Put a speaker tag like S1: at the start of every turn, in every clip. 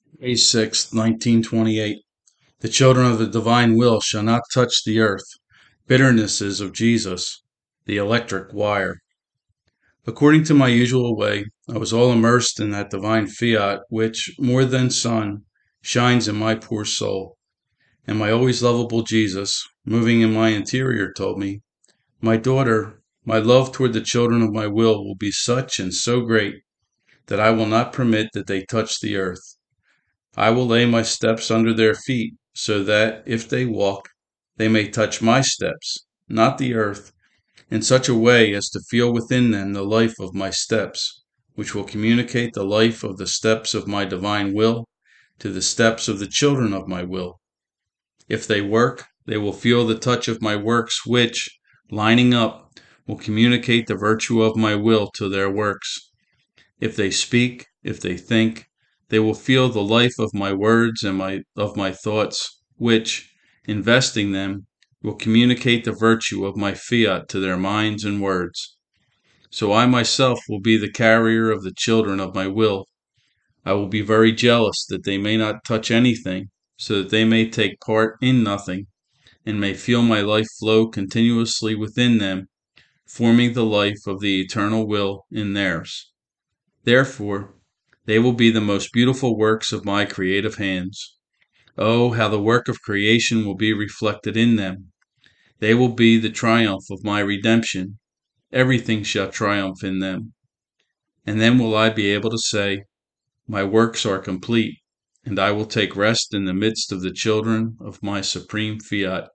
S1: May 6th, 1928. The children of the divine will shall not touch the earth. Bitternesses of Jesus. The electric wire. According to my usual way, I was all immersed in that divine fiat which, more than sun, shines in my poor soul. And my always lovable Jesus, moving in my interior, told me, "My daughter, my love toward the children of my will be such and so great that I will not permit that they touch the earth. I will lay my steps under their feet, so that, if they walk, they may touch my steps, not the earth, in such a way as to feel within them the life of my steps, which will communicate the life of the steps of my divine will to the steps of the children of my will. If they work, they will feel the touch of my works, which, lining up, will communicate the virtue of my will to their works. If they speak, if they think, they will feel the life of my words and of my thoughts, which, investing them, will communicate the virtue of my fiat to their minds and words. So I myself will be the carrier of the children of my will. I will be very jealous that they may not touch anything, so that they may take part in nothing, and may feel my life flow continuously within them, forming the life of the eternal will in theirs. Therefore, they will be the most beautiful works of my creative hands. Oh, how the work of creation will be reflected in them! They will be the triumph of my redemption. Everything shall triumph in them. And then will I be able to say, "My works are complete," and I will take rest in the midst of the children of my supreme fiat.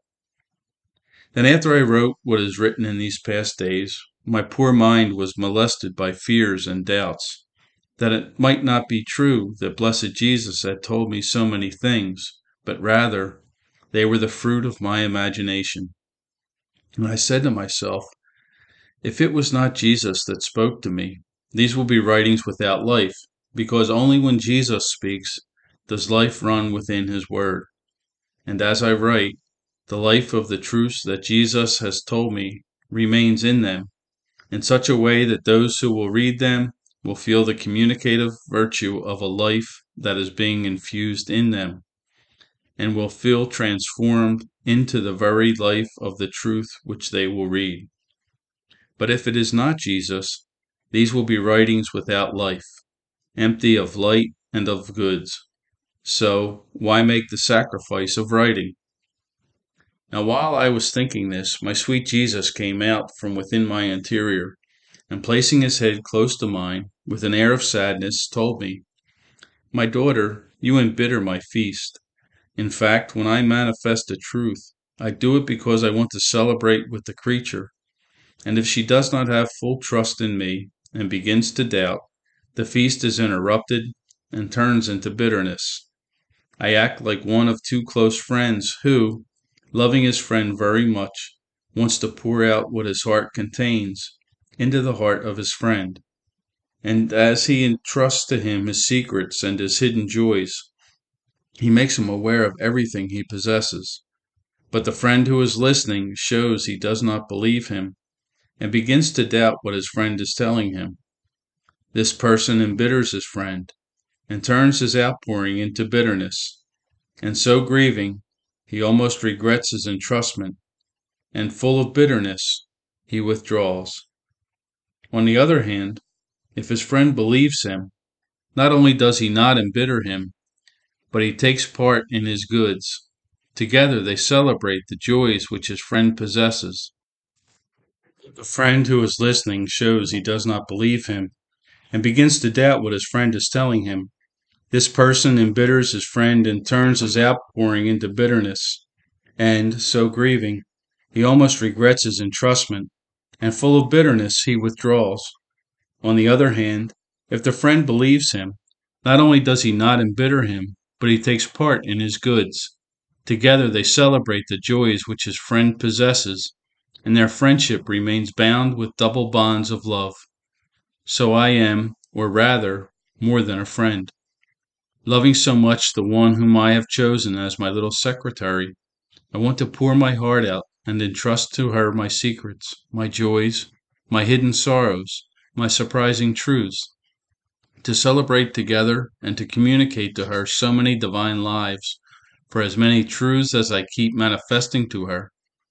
S1: Then, after I wrote what is written in these past days, my poor mind was molested by fears and doubts, that it might not be true that blessed Jesus had told me so many things, but rather they were the fruit of my imagination. And I said to myself, if it was not Jesus that spoke to me, these will be writings without life, because only when Jesus speaks does life run within his word. And as I write, the life of the truths that Jesus has told me remains in them, in such a way that those who will read them will feel the communicative virtue of a life that is being infused in them, and will feel transformed into the very life of the truth which they will read. But if it is not Jesus, these will be writings without life, empty of light and of goods. So why make the sacrifice of writing? Now while I was thinking this, my sweet Jesus came out from within my interior, and placing his head close to mine, with an air of sadness, told me, "My daughter, you embitter my feast. In fact, when I manifest a truth, I do it because I want to celebrate with the creature, and if she does not have full trust in me, and begins to doubt, the feast is interrupted and turns into bitterness. I act like one of two close friends who, loving his friend very much, wants to pour out what his heart contains into the heart of his friend. And as he entrusts to him his secrets and his hidden joys, he makes him aware of everything he possesses. But the friend who is listening shows he does not believe him, and begins to doubt what his friend is telling him. This person embitters his friend, and turns his outpouring into bitterness, and so grieving, he almost regrets his entrustment, and full of bitterness, he withdraws. On the other hand, if his friend believes him, not only does he not embitter him, but he takes part in his goods. Together they celebrate the joys which his friend possesses. The friend who is listening shows he does not believe him, and begins to doubt what his friend is telling him. This person embitters his friend and turns his outpouring into bitterness, and, so grieving, he almost regrets his entrustment, and full of bitterness he withdraws. On the other hand, if the friend believes him, not only does he not embitter him, but he takes part in his goods. Together they celebrate the joys which his friend possesses, and their friendship remains bound with double bonds of love. So I am, or rather, more than a friend. Loving so much the one whom I have chosen as my little secretary, I want to pour my heart out and entrust to her my secrets, my joys, my hidden sorrows, my surprising truths. to celebrate together and to communicate to her so many divine lives, for as many truths as I keep manifesting to her.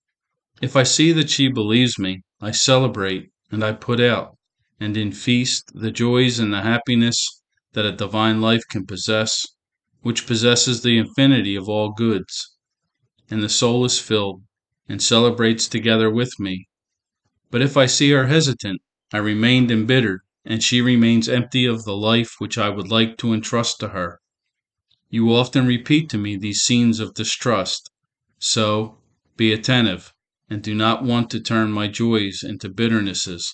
S1: If I see that she believes me, I celebrate and I put out, and in feast the joys and the happiness that a divine life can possess, which possesses the infinity of all goods, and the soul is filled and celebrates together with me. But if I see her hesitant, I remain embittered, and she remains empty of the life which I would like to entrust to her. You often repeat to me these scenes of distrust, so be attentive, and do not want to turn my joys into bitternesses.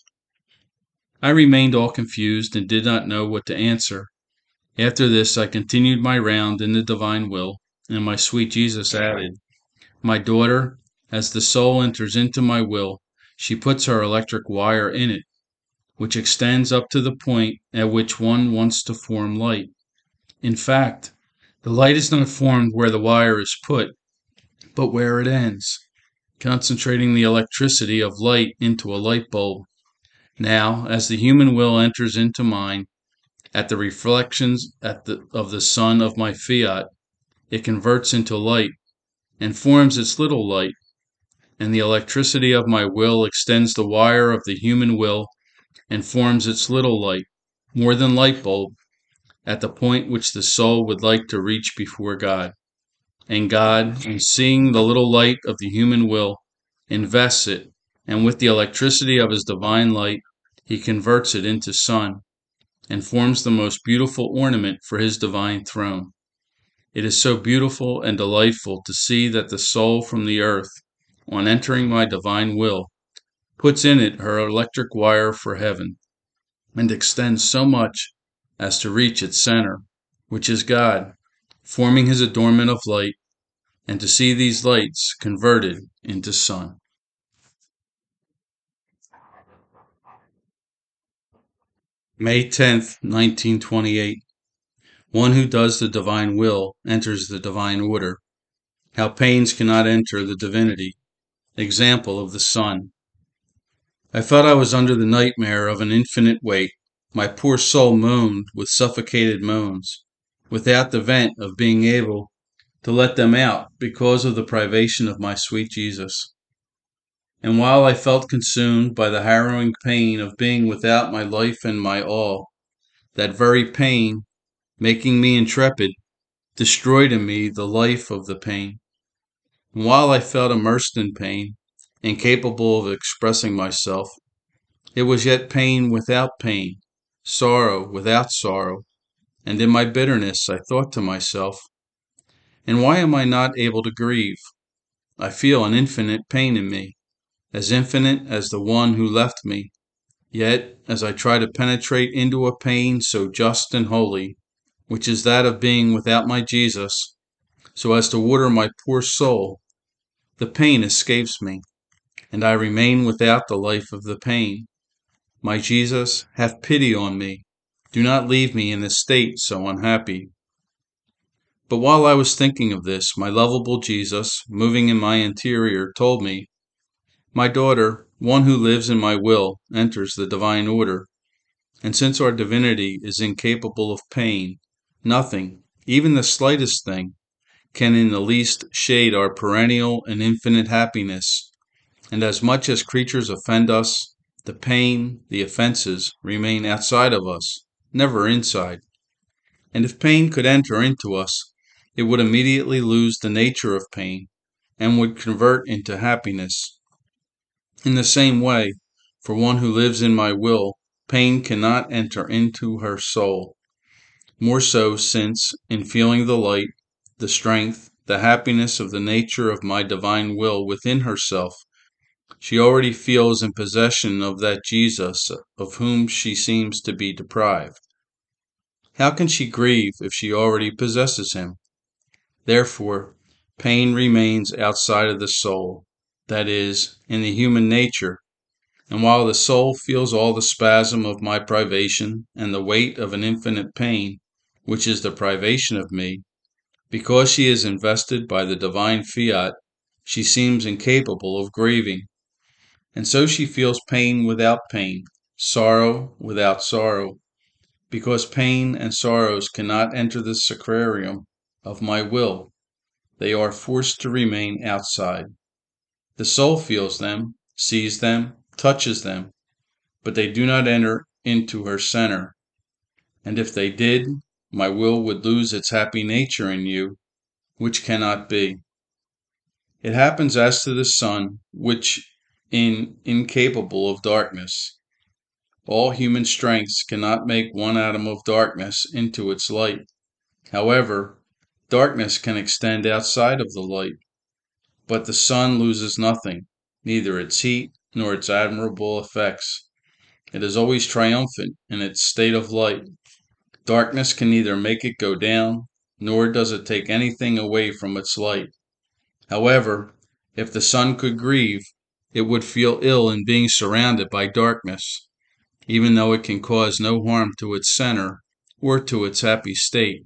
S1: I remained all confused and did not know what to answer. After this I continued my round in the divine will, and my sweet Jesus added, "My daughter, as the soul enters into my will, she puts her electric wire in it, which extends up to the point at which one wants to form light. In fact, the light is not formed where the wire is put, but where it ends, concentrating the electricity of light into a light bulb. Now, as the human will enters into mine, at the reflections of the sun of my fiat, it converts into light, and forms its little light, and the electricity of my will extends the wire of the human will, and forms its little light, more than light bulb, at the point which the soul would like to reach before God. And God, in seeing the little light of the human will, invests it, and with the electricity of his divine light, he converts it into sun, and forms the most beautiful ornament for his divine throne. It is so beautiful and delightful to see that the soul from the earth, on entering my divine will, puts in it her electric wire for heaven, and extends so much as to reach its center, which is God, forming his adornment of light, and to see these lights converted into sun." May 10th, 1928. One who does the divine will enters the divine order. How pains cannot enter the divinity. Example of the sun. I felt I was under the nightmare of an infinite weight. My poor soul moaned with suffocated moans, without the vent of being able to let them out because of the privation of my sweet Jesus. And while I felt consumed by the harrowing pain of being without my life and my all, that very pain, making me intrepid, destroyed in me the life of the pain. And while I felt immersed in pain, incapable of expressing myself, it was yet pain without pain, sorrow without sorrow, and in my bitterness I thought to myself, and why am I not able to grieve? I feel an infinite pain in me, as infinite as the one who left me, yet as I try to penetrate into a pain so just and holy, which is that of being without my Jesus, so as to water my poor soul, the pain escapes me, and I remain without the life of the pain. My Jesus, have pity on me. Do not leave me in a state so unhappy. But while I was thinking of this, my lovable Jesus, moving in my interior, told me, "My daughter, one who lives in my will enters the divine order, and since our divinity is incapable of pain, nothing, even the slightest thing, can in the least shade our perennial and infinite happiness, and as much as creatures offend us, the pain, the offenses, remain outside of us, never inside. And if pain could enter into us, it would immediately lose the nature of pain, and would convert into happiness. In the same way, for one who lives in my will, pain cannot enter into her soul. More so since, in feeling the light, the strength, the happiness of the nature of my divine will within herself, she already feels in possession of that Jesus of whom she seems to be deprived. How can she grieve if she already possesses him? Therefore, pain remains outside of the soul, that is, in the human nature, and while the soul feels all the spasm of my privation and the weight of an infinite pain, which is the privation of me, because she is invested by the divine fiat, she seems incapable of grieving, and so she feels pain without pain, sorrow without sorrow, because pain and sorrows cannot enter the sacrarium of my will. They are forced to remain outside. The soul feels them, sees them, touches them, but they do not enter into her center. And if they did, my will would lose its happy nature in you, which cannot be. It happens as to the sun, which incapable of darkness. All human strengths cannot make one atom of darkness into its light. However, darkness can extend outside of the light. But the sun loses nothing, neither its heat nor its admirable effects. It is always triumphant in its state of light. Darkness can neither make it go down, nor does it take anything away from its light. However, if the sun could grieve, it would feel ill in being surrounded by darkness, even though it can cause no harm to its center or to its happy state.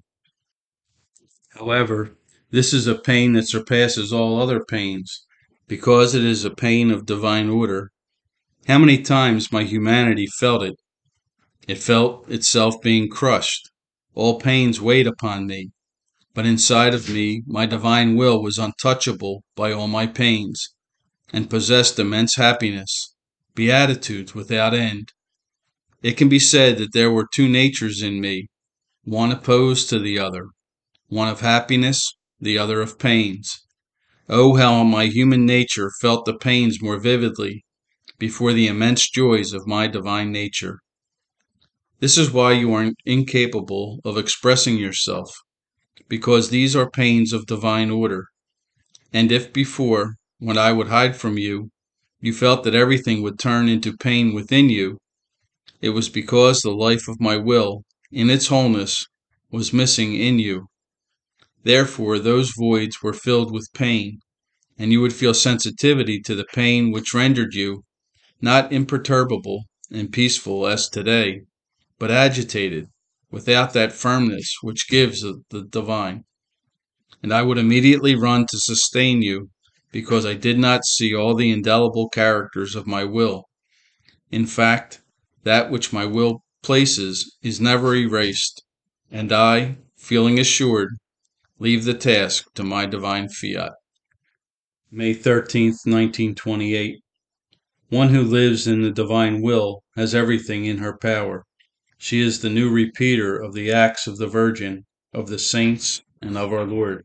S1: However, this is a pain that surpasses all other pains, because it is a pain of divine order. How many times my humanity felt it! It felt itself being crushed. All pains weighed upon me, but inside of me my divine will was untouchable by all my pains, and possessed immense happiness, beatitudes without end. It can be said that there were two natures in me, one opposed to the other, one of happiness, the other of pains. Oh, how my human nature felt the pains more vividly before the immense joys of my divine nature. This is why you are incapable of expressing yourself, because these are pains of divine order. And if before, when I would hide from you, you felt that everything would turn into pain within you, it was because the life of my will, in its wholeness, was missing in you. Therefore, those voids were filled with pain, and you would feel sensitivity to the pain which rendered you not imperturbable and peaceful as today, but agitated, without that firmness which gives the divine. And I would immediately run to sustain you, because I did not see all the indelible characters of my will. In fact, that which my will places is never erased, and I, feeling assured, leave the task to my divine fiat. May 13th, 1928. One who lives in the divine will has everything in her power. She is the new repeater of the acts of the Virgin, of the saints, and of our Lord.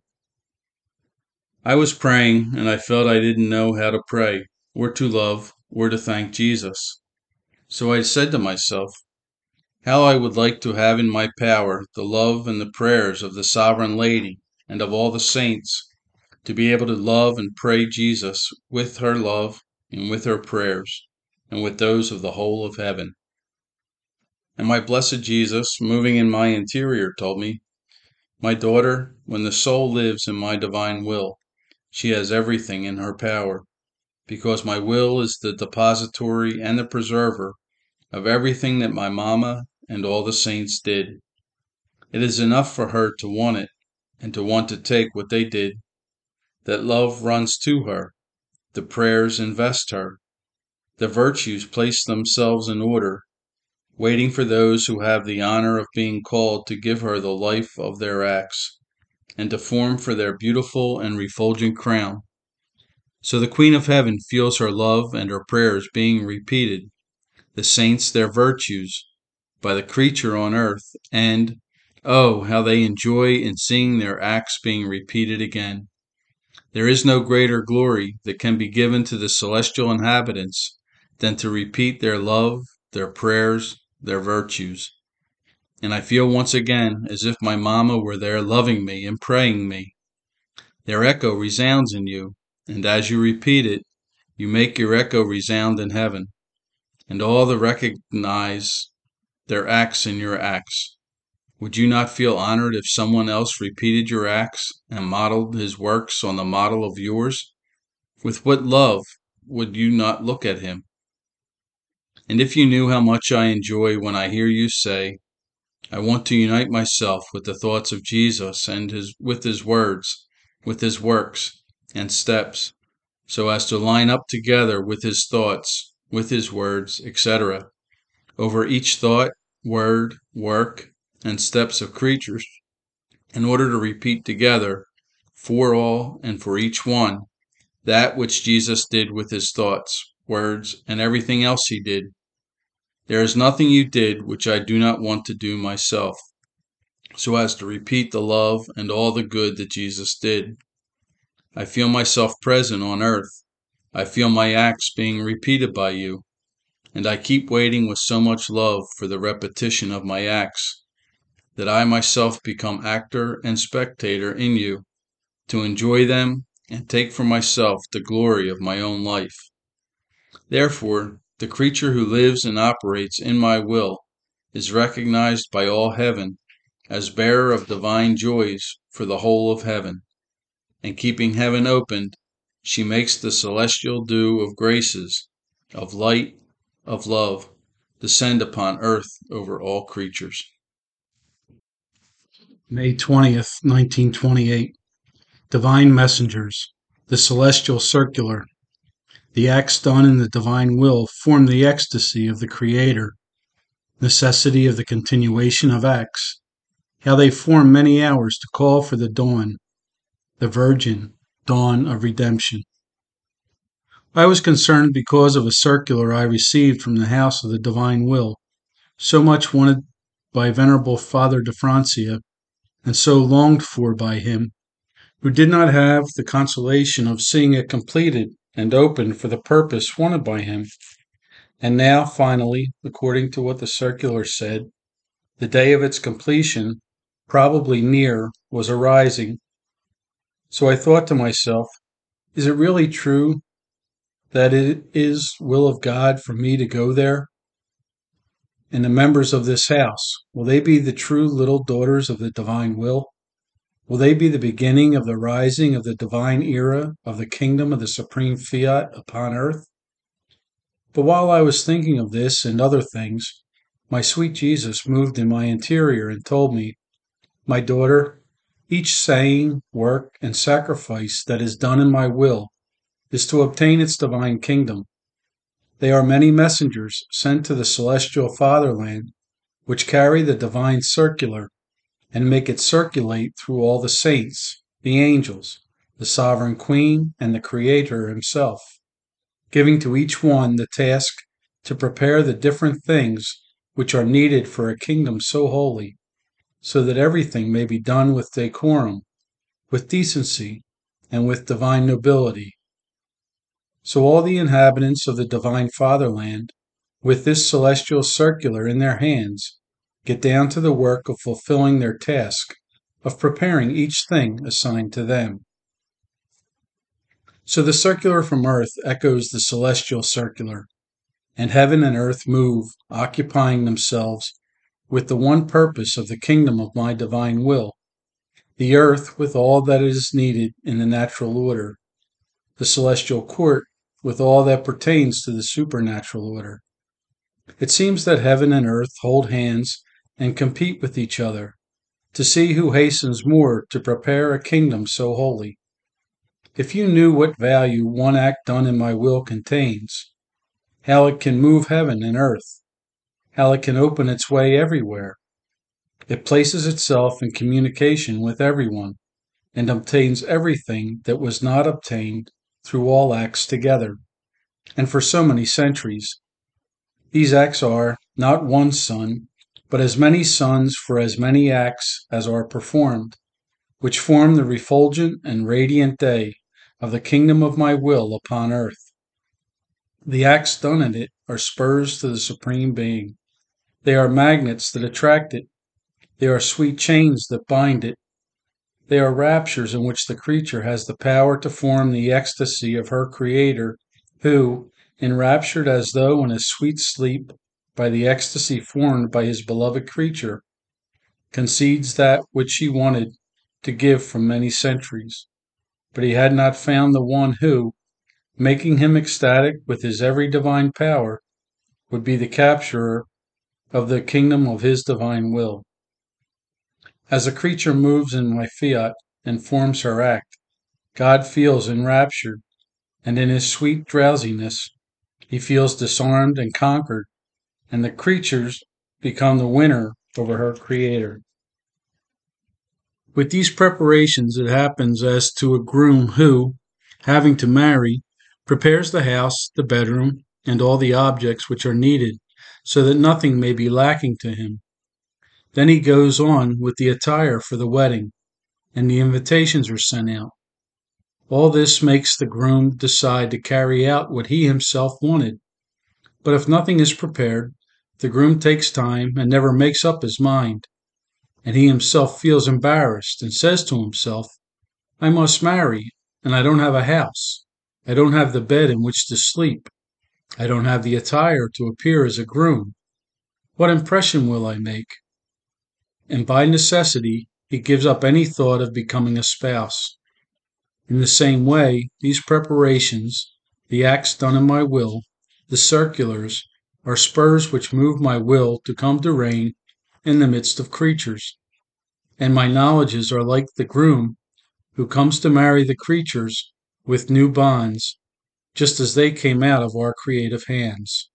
S1: I was praying, and I felt I didn't know how to pray, or to love, or to thank Jesus. So I said to myself, how I would like to have in my power the love and the prayers of the Sovereign Lady and of all the saints, to be able to love and pray Jesus with her love and with her prayers, and with those of the whole of heaven. And my blessed Jesus, moving in my interior, told me, my daughter, when the soul lives in my divine will, she has everything in her power, because my will is the depository and the preserver of everything that my Mama and all the saints did. It is enough for her to want it, and to want to take what they did. That love runs to her, the prayers invest her, the virtues place themselves in order, waiting for those who have the honor of being called to give her the life of their acts, and to form for their beautiful and refulgent crown. So the Queen of Heaven feels her love and her prayers being repeated, the saints their virtues, by the creature on earth, and, oh, how they enjoy in seeing their acts being repeated again. There is no greater glory that can be given to the celestial inhabitants than to repeat their love, their prayers, their virtues. And I feel once again as if my Mama were there loving me and praying me. Their echo resounds in you, and as you repeat it, you make your echo resound in heaven, and all the recognize their acts in your acts. Would you not feel honored if someone else repeated your acts and modeled his works on the model of yours? With what love would you not look at him? And if you knew how much I enjoy when I hear you say, I want to unite myself with the thoughts of Jesus and with his words, with his works and steps, so as to line up together with his thoughts, with his words, etc. Over each thought word, work, and steps of creatures in order to repeat together, for all and for each one, that which Jesus did with his thoughts, words, and everything else he did. There is nothing you did which I do not want to do myself, so as to repeat the love and all the good that Jesus did. I feel myself present on earth. I feel my acts being repeated by you, and I keep waiting with so much love for the repetition of my acts, that I myself become actor and spectator in you, to enjoy them and take for myself the glory of my own life. Therefore, the creature who lives and operates in my will is recognized by all heaven as bearer of divine joys for the whole of heaven, and keeping heaven opened, she makes the celestial dew of graces, of light, of love, descend upon earth over all creatures.
S2: May 20th, 1928. Divine Messengers. The Celestial Circular. The acts done in the divine will form the ecstasy of the Creator. Necessity of the continuation of acts. How they form many hours to call for the dawn. The Virgin, dawn of redemption. I was concerned because of a circular I received from the House of the Divine Will, so much wanted by Venerable Father de Francia, and so longed for by him, who did not have the consolation of seeing it completed and opened for the purpose wanted by him. And now, finally, according to what the circular said, the day of its completion, probably near, was arising. So I thought to myself, is it really true that it is will of God for me to go there? And the members of this house, will they be the true little daughters of the divine will? Will they be the beginning of the rising of the divine era of the kingdom of the supreme fiat upon earth? But while I was thinking of this and other things, my sweet Jesus moved in my interior and told me, my daughter, each saying, work, and sacrifice that is done in my will is to obtain its divine kingdom. They are many messengers sent to the celestial fatherland, which carry the divine circular and make it circulate through all the saints, the angels, the sovereign queen, and the Creator himself, giving to each one the task to prepare the different things which are needed for a kingdom so holy, so that everything may be done with decorum, with decency, and with divine nobility. So all the inhabitants of the divine fatherland, with this celestial circular in their hands, get down to the work of fulfilling their task, of preparing each thing assigned to them. So the circular from earth echoes the celestial circular, and heaven and earth move, occupying themselves with the one purpose of the kingdom of my divine will, the earth with all that is needed in the natural order, the celestial court with all that pertains to the supernatural order. It seems that heaven and earth hold hands and compete with each other to see who hastens more to prepare a kingdom so holy. If you knew what value one act done in my will contains, how it can move heaven and earth, how it can open its way everywhere. It places itself in communication with everyone and obtains everything that was not obtained through all acts together, and for so many centuries. These acts are not one sun, but as many suns for as many acts as are performed, which form the refulgent and radiant day of the kingdom of my will upon earth. The acts done in it are spurs to the Supreme Being. They are magnets that attract it. They are sweet chains that bind it. They are raptures in which the creature has the power to form the ecstasy of her Creator, who, enraptured as though in a sweet sleep by the ecstasy formed by his beloved creature, concedes that which he wanted to give from many centuries. But he had not found the one who, making him ecstatic with his every divine power, would be the capturer of the kingdom of his divine will. As a creature moves in my fiat and forms her act, God feels enraptured, and in his sweet drowsiness he feels disarmed and conquered, and the creatures become the winner over her creator. With these preparations, it happens as to a groom who, having to marry, prepares the house, the bedroom, and all the objects which are needed, so that nothing may be lacking to him. Then he goes on with the attire for the wedding, and the invitations are sent out. All this makes the groom decide to carry out what he himself wanted. But if nothing is prepared, the groom takes time and never makes up his mind, and he himself feels embarrassed and says to himself, I must marry, and I don't have a house. I don't have the bed in which to sleep. I don't have the attire to appear as a groom. What impression will I make? And by necessity, he gives up any thought of becoming a spouse. In the same way, these preparations, the acts done in my will, the circulars, are spurs which move my will to come to reign in the midst of creatures. And my knowledges are like the groom who comes to marry the creatures with new bonds, just as they came out of our creative hands.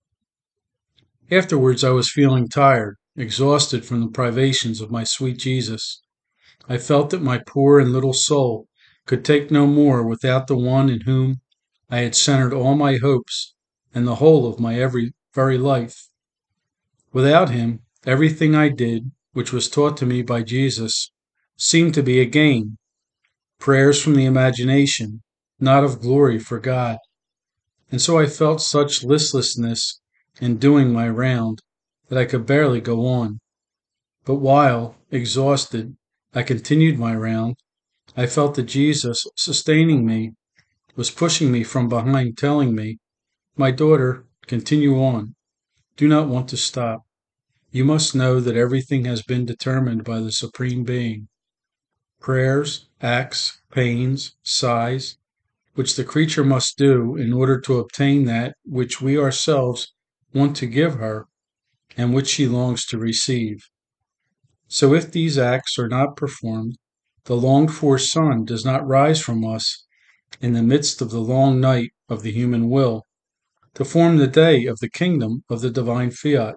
S2: Afterwards, I was feeling tired, exhausted from the privations of my sweet Jesus. I felt that my poor and little soul could take no more without the one in whom I had centered all my hopes and the whole of my very life. Without him, everything I did, which was taught to me by Jesus, seemed to be a gain, prayers from the imagination, not of glory for God. And so I felt such listlessness in doing my round that I could barely go on. But while, exhausted, I continued my round, I felt that Jesus, sustaining me, was pushing me from behind, telling me, My daughter, continue on. Do not want to stop. You must know that everything has been determined by the Supreme Being. Prayers, acts, pains, sighs, which the creature must do in order to obtain that which we ourselves want to give her and which she longs to receive. So if these acts are not performed, the longed-for sun does not rise from us in the midst of the long night of the human will to form the day of the kingdom of the divine fiat.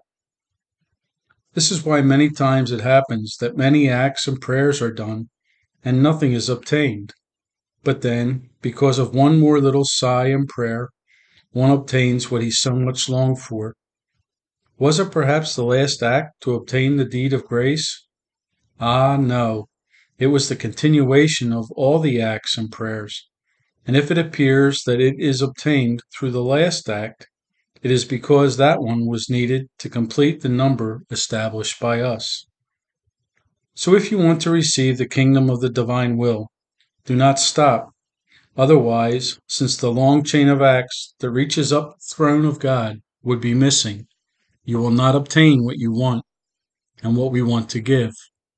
S2: This is why many times it happens that many acts and prayers are done and nothing is obtained. But then, because of one more little sigh and prayer, one obtains what he so much longed for. Was it perhaps the last act to obtain the deed of grace? Ah, no. It was the continuation of all the acts and prayers. And if it appears that it is obtained through the last act, it is because that one was needed to complete the number established by us. So if you want to receive the kingdom of the divine will, do not stop. Otherwise, since the long chain of acts that reaches up the throne of God would be missing, you will not obtain what you want and what we want to give.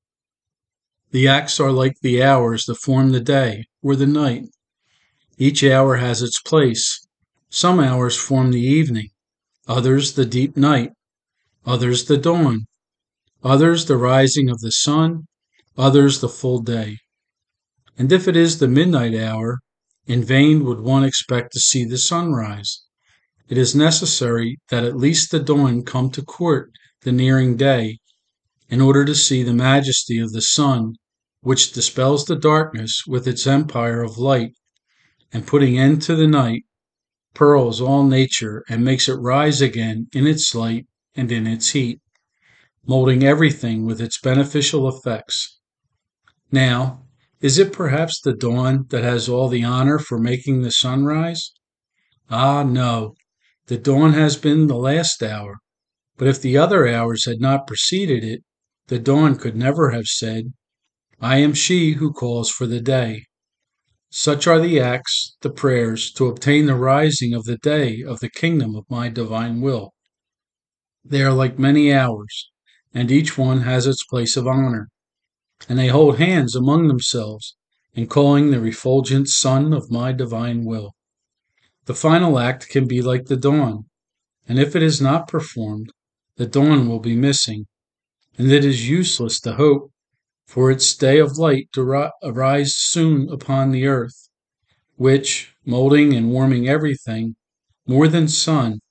S2: The acts are like the hours that form the day or the night. Each hour has its place. Some hours form the evening, others the deep night, others the dawn, others the rising of the sun, others the full day. And if it is the midnight hour, in vain would one expect to see the sunrise. It is necessary that at least the dawn come to court the nearing day, in order to see the majesty of the sun, which dispels the darkness with its empire of light, and putting end to the night, pearls all nature and makes it rise again in its light and in its heat, molding everything with its beneficial effects. Now, is it perhaps the dawn that has all the honor for making the sunrise? Ah, no, the dawn has been the last hour, but if the other hours had not preceded it, the dawn could never have said, I am she who calls for the day. Such are the acts, the prayers, to obtain the rising of the day of the kingdom of my divine will. They are like many hours, and each one has its place of honor, and they hold hands among themselves in calling the refulgent sun of my divine will. The final act can be like the dawn, and if it is not performed, the dawn will be missing, and it is useless to hope for its day of light to arise soon upon the earth, which, molding and warming everything, more than sun,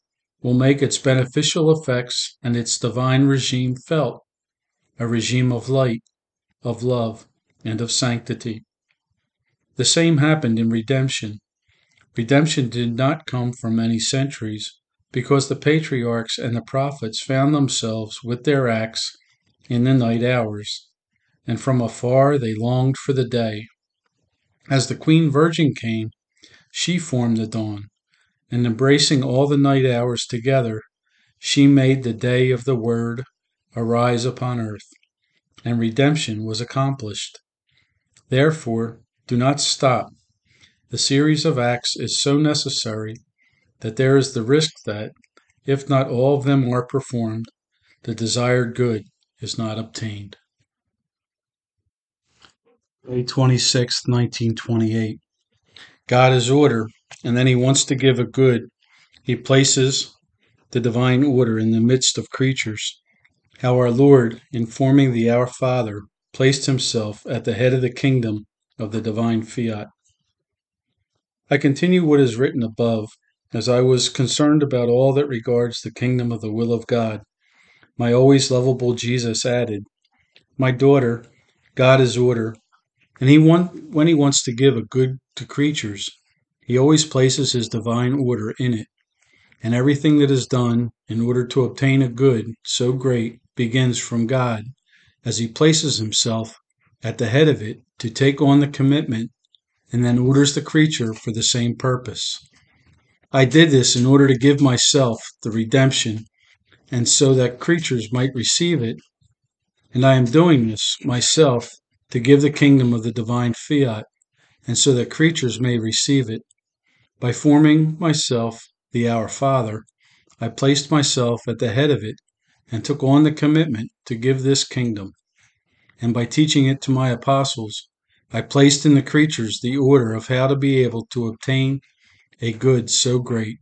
S2: will make its beneficial effects and its divine regime felt, a regime of light, of love, and of sanctity. The same happened in redemption. Redemption did not come from many centuries, because the patriarchs and the prophets found themselves with their acts in the night hours, and from afar they longed for the day. As the Queen Virgin came, she formed the dawn, and embracing all the night hours together, she made the day of the Word arise upon earth, and redemption was accomplished. Therefore, do not stop. The series of acts is so necessary that there is the risk that, if not all of them are performed, the desired good is not obtained. May 26, 1928. God is order, and then he wants to give a good. He places the divine order in the midst of creatures. How our Lord, in forming the Our Father, placed himself at the head of the kingdom of the divine fiat. I continue what is written above, as I was concerned about all that regards the kingdom of the will of God. My always lovable Jesus added, "My daughter, God is order, and when he wants to give a good to creatures, he always places his divine order in it, and everything that is done in order to obtain a good so great begins from God, as he places himself at the head of it to take on the commitment and then orders the creature for the same purpose. I did this in order to give myself the redemption, and so that creatures might receive it, and I am doing this myself to give the kingdom of the divine fiat, and so that creatures may receive it. By forming myself the Our Father, I placed myself at the head of it and took on the commitment to give this kingdom. And by teaching it to my apostles, I placed in the creatures the order of how to be able to obtain a good so great."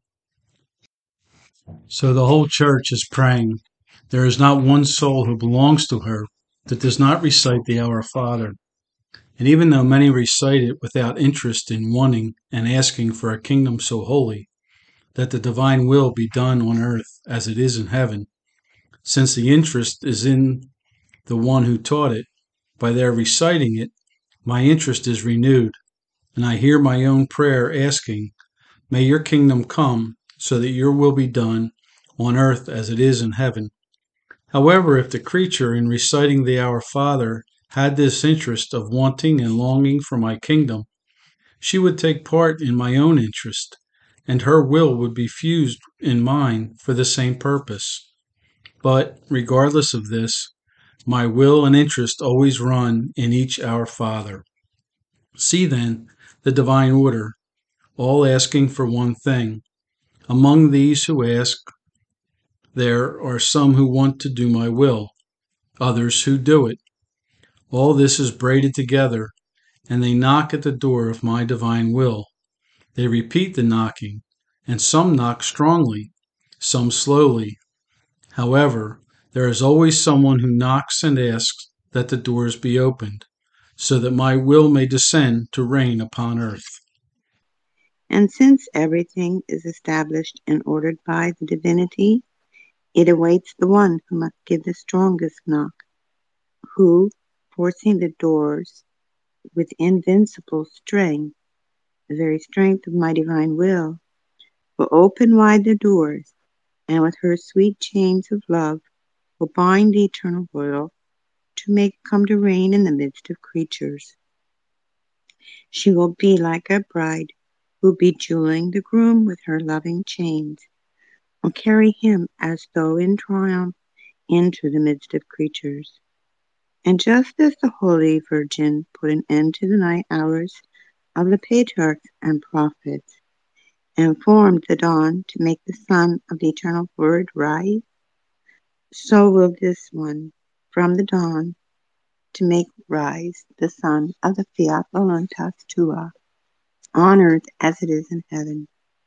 S2: So the whole church is praying. There is not one soul who belongs to her that does not recite the Our Father. And even though many recite it without interest in wanting and asking for a kingdom so holy, that the divine will be done on earth as it is in heaven, since the interest is in the one who taught it, by their reciting it, my interest is renewed, and I hear my own prayer asking, "May your kingdom come, so that your will be done on earth as it is in heaven." However, if the creature in reciting the Our Father had this interest of wanting and longing for my kingdom, she would take part in my own interest, and her will would be fused in mine for the same purpose. But, regardless of this, my will and interest always run in each Our Father. See then the divine order, all asking for one thing. Among these who ask, there are some who want to do my will, others who do it. All this is braided together, and they knock at the door of my divine will. They repeat the knocking, and some knock strongly, some slowly. However, there is always someone who knocks and asks that the doors be opened, so that my will may descend to reign upon earth.
S3: And since everything is established and ordered by the divinity, it awaits the one who must give the strongest knock, who, forcing the doors with invincible strength, the very strength of my divine will open wide the doors, and with her sweet chains of love will bind the eternal will to make come to reign in the midst of creatures. She will be like a bride who, bejeweling the groom with her loving chains, will carry him as though in triumph into the midst of creatures. And just as the Holy Virgin put an end to the night hours of the patriarchs and prophets, and formed the dawn to make the sun of the eternal Word rise, so will this one from the dawn to make rise the sun of the Fiat Voluntas Tua, on earth as it is in heaven.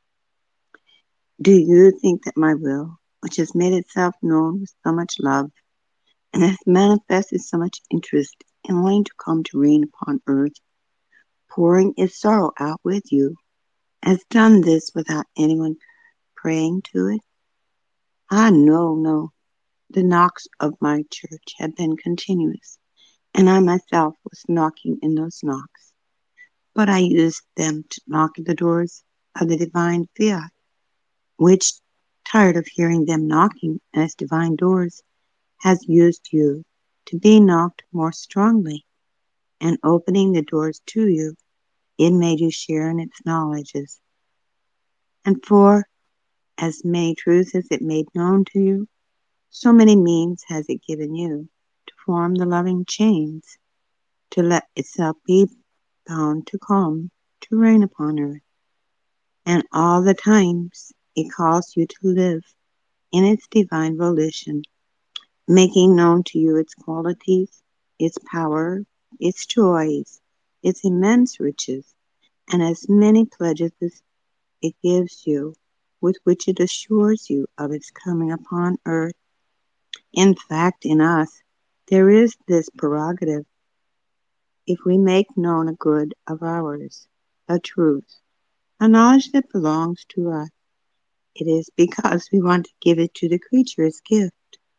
S3: Do you think that my will, which has made itself known with so much love, and has manifested so much interest in wanting to come to reign upon earth, pouring its sorrow out with you, has done this without anyone praying to it? Ah, no. The knocks of my church have been continuous, and I myself was knocking in those knocks. But I used them to knock at the doors of the divine fiat, which, tired of hearing them knocking as divine doors, has used you to be knocked more strongly, and opening the doors to you, it made you share in its knowledges. And for as many truths as it made known to you, so many means has it given you to form the loving chains, to let itself be bound to come to reign upon earth. And all the times it calls you to live in its divine volition, making known to you its qualities, its power, its joys, its immense riches, and as many pledges as it gives you, with which it assures you of its coming upon earth. In fact, in us, there is this prerogative: if we make known a good of ours, a truth, a knowledge that belongs to us, it is because we want to give it to the creature as gift.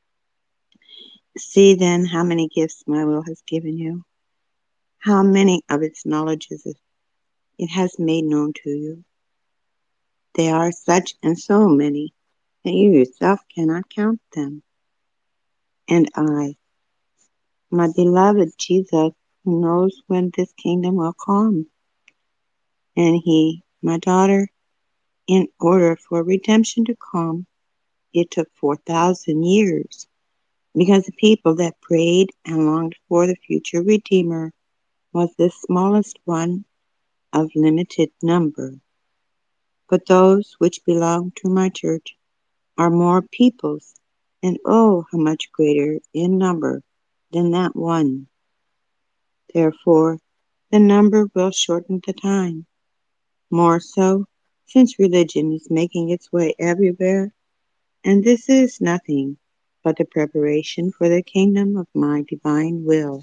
S3: See then how many gifts my will has given you, how many of its knowledges it has made known to you. They are such and so many that you yourself cannot count them. And I, my beloved Jesus, who knows when this kingdom will come, and he, my daughter, in order for redemption to come, it took 4,000 years, because the people that prayed and longed for the future Redeemer was the smallest one of limited number. But those which belong to my church are more peoples, and oh, how much greater in number than that one. Therefore, the number will shorten the time, more so, since religion is making its way everywhere, and this is nothing but the preparation for the kingdom of my divine will.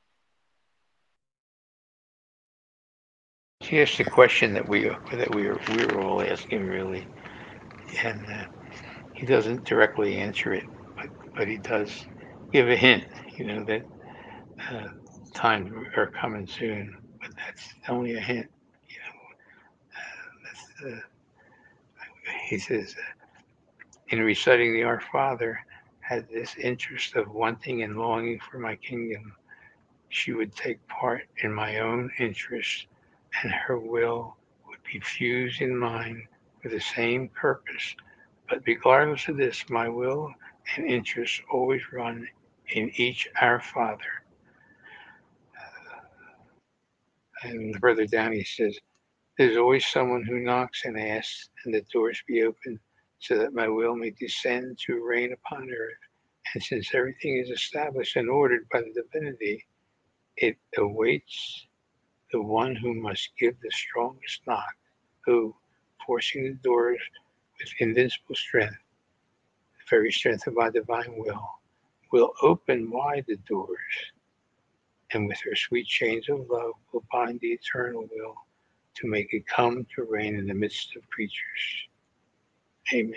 S4: She asked the question that we were all asking really, and he doesn't directly answer it, but he does give a hint, that uh, times are coming soon. But that's only a hint. That's, he says, in reciting the Our Father, had this interest of wanting and longing for my kingdom. She would take part in my own interest, and her will would be fused in mine with the same purpose. But regardless of this, my will and interest always run in each Our Father. And further down he says, there's always someone who knocks and asks, and the doors be open, so that my will may descend to reign upon earth. And since everything is established and ordered by the divinity, it awaits the one who must give the strongest knock, who, forcing the doors with invincible strength, the very strength of our divine will open wide the doors, and with her sweet chains of love will bind the eternal will to make it come to reign in the midst of creatures. Amen.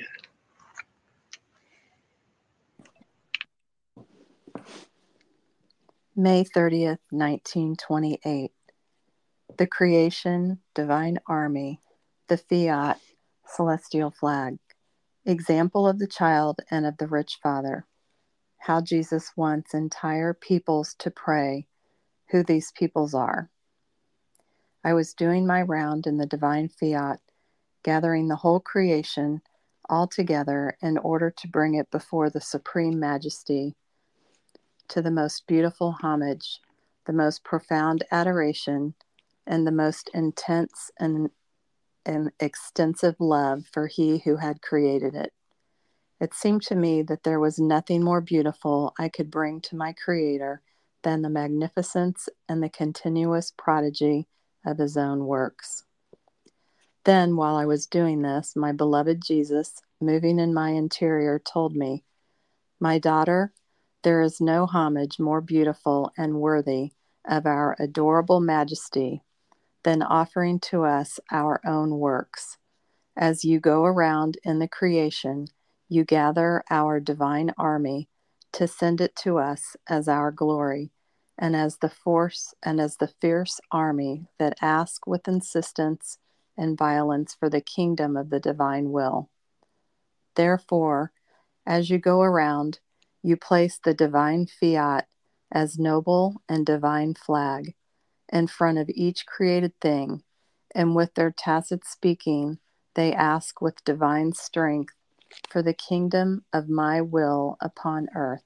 S5: May 30th, 1928. The creation, divine army, the fiat, celestial flag. Example of the child and of the rich father. How Jesus wants entire peoples to pray, who these peoples are. I was doing my round in the divine fiat, gathering the whole creation all together in order to bring it before the supreme majesty, to the most beautiful homage, the most profound adoration, and the most intense and extensive love for he who had created it. It seemed to me that there was nothing more beautiful I could bring to my Creator than the magnificence and the continuous prodigy of his own works. Then, while I was doing this, my beloved Jesus, moving in my interior, told me, "My daughter, there is no homage more beautiful and worthy of our adorable majesty than offering to us our own works. As you go around in the creation, you gather our divine army to send it to us as our glory, and as the fierce army that ask with insistence and violence for the kingdom of the divine will. Therefore, as you go around, you place the divine fiat as noble and divine flag in front of each created thing, and with their tacit speaking, they ask with divine strength for the kingdom of my will upon earth.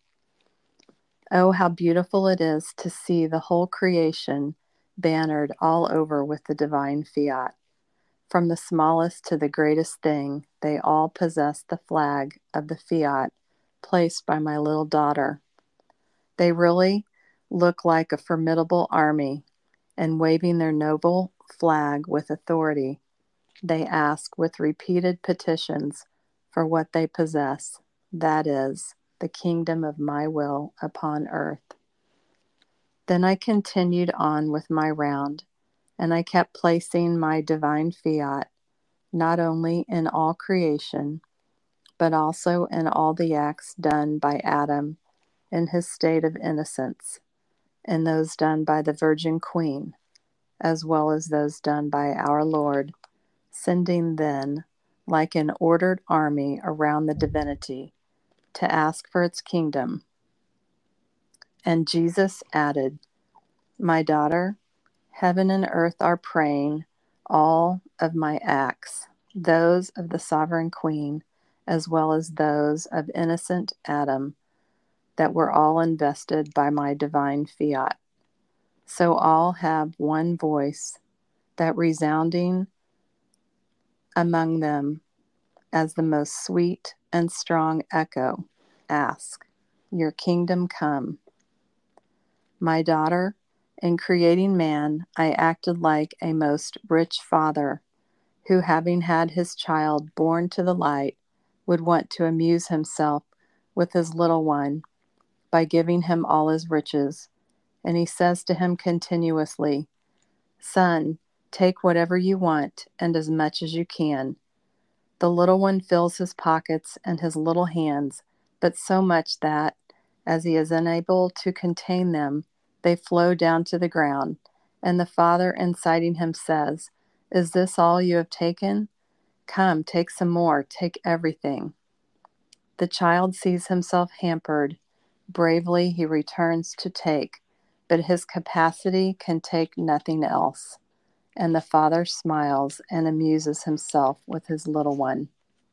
S5: Oh, how beautiful it is to see the whole creation bannered all over with the divine fiat. From the smallest to the greatest thing, they all possess the flag of the fiat placed by my little daughter. They really look like a formidable army, and waving their noble flag with authority, they ask with repeated petitions for what they possess, that is, the kingdom of my will upon earth. Then I continued on with my round, and I kept placing my divine fiat not only in all creation, but also in all the acts done by Adam in his state of innocence, and those done by the Virgin Queen, as well as those done by our Lord, sending then, like an ordered army around the divinity, to ask for its kingdom. And Jesus added, my daughter, heaven and earth are praying all of my acts, those of the sovereign queen, as well as those of innocent Adam, that were all invested by my divine fiat. So all have one voice, that resounding among them as the most sweet and strong echo, ask, your kingdom come. My daughter, in creating man, I acted like a most rich father, who, having had his child born to the light, would want to amuse himself with his little one by giving him all his riches. And he says to him continuously, son, take whatever you want and as much as you can. The little one fills his pockets and his little hands, but so much that, as he is unable to contain them, they flow down to the ground. And the father, inciting him, says, is this all you have taken? Come, take some more, take everything. The child sees himself hampered. Bravely he returns to take, but his capacity can take nothing else. And the father smiles and amuses himself with his little one.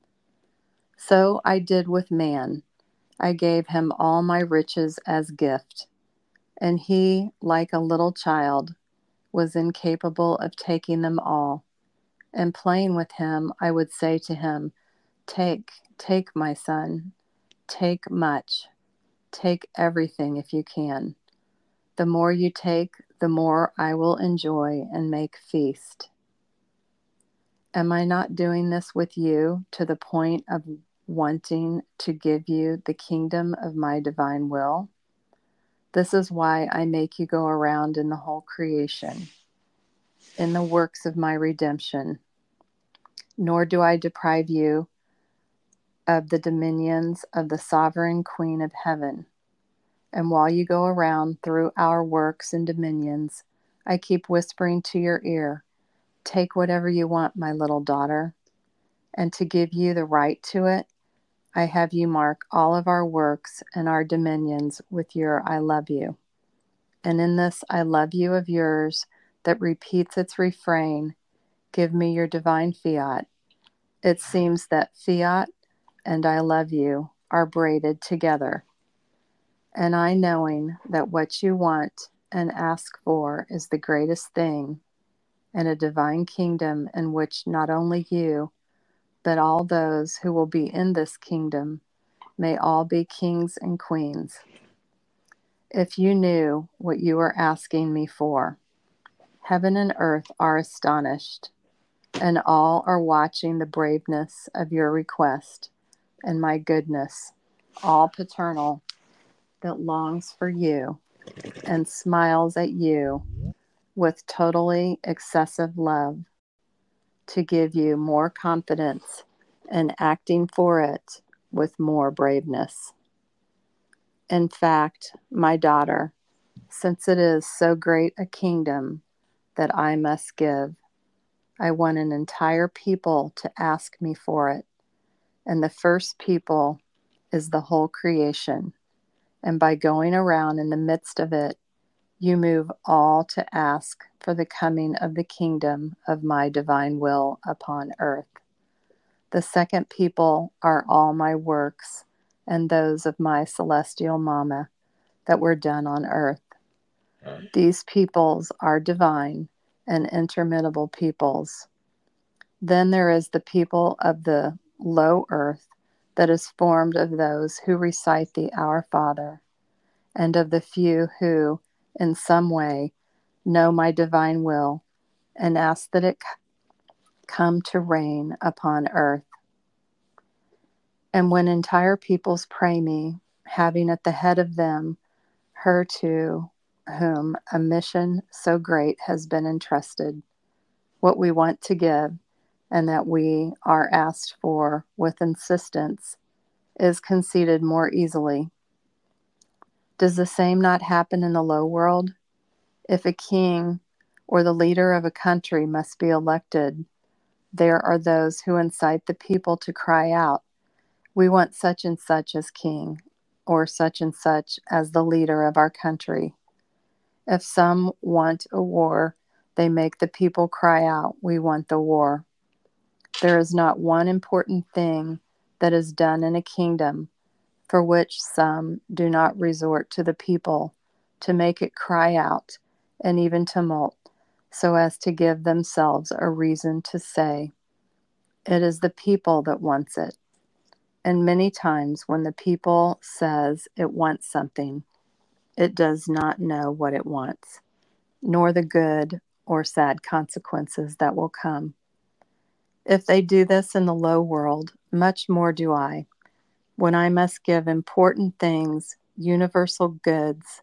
S5: So I did with man. I gave him all my riches as gift, and he, like a little child, was incapable of taking them all. And playing with him, I would say to him, take, my son, take much, take everything if you can. The more you take, the more I will enjoy and make feast. Am I not doing this with you to the point of wanting to give you the kingdom of my divine will? This is why I make you go around in the whole creation, in the works of my redemption. Nor do I deprive you of the dominions of the sovereign Queen of heaven. And while you go around through our works and dominions, I keep whispering to your ear, take whatever you want, my little daughter. And to give you the right to it, I have you mark all of our works and our dominions with your I love you. And in this I love you of yours that repeats its refrain, give me your divine fiat. It seems that fiat and I love you are braided together. And I, knowing that what you want and ask for is the greatest thing, and a divine kingdom in which not only you, but all those who will be in this kingdom may all be kings and queens. If you knew what you are asking me for, heaven and earth are astonished, and all are watching the braveness of your request and my goodness, all paternal, that longs for you and smiles at you with totally excessive love to give you more confidence in acting for it with more braveness. In fact, my daughter, since it is so great a kingdom that I must give, I want an entire people to ask me for it. And the first people is the whole creation. And by going around in the midst of it, you move all to ask for the coming of the kingdom of my divine will upon earth. The second people are all my works and those of my celestial mama that were done on earth. These peoples are divine and interminable peoples. Then there is the people of the low earth that is formed of those who recite the Our Father, and of the few who, in some way, know my divine will and ask that it come to reign upon earth. And when entire peoples pray me, having at the head of them her to whom a mission so great has been entrusted, what we want to give and that we are asked for with insistence is conceded more easily. Does the same not happen in the low world? If a king or the leader of a country must be elected, there are those who incite the people to cry out, "We want such and such as king, or such and such as the leader of our country." If some want a war, they make the people cry out, "We want the war." There is not one important thing that is done in a kingdom for which some do not resort to the people to make it cry out and even tumult, so as to give themselves a reason to say, "It is the people that wants it." And many times when the people says it wants something, it does not know what it wants, nor the good or sad consequences that will come. If they do this in the low world, much more do I, when I must give important things, universal goods,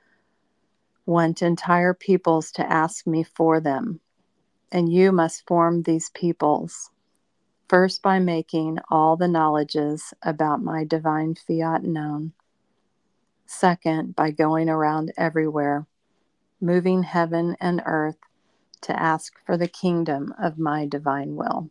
S5: want entire peoples to ask me for them. And you must form these peoples, first by making all the knowledges about my divine fiat known. Second, by going around everywhere, moving heaven and earth to ask for the kingdom of my divine will.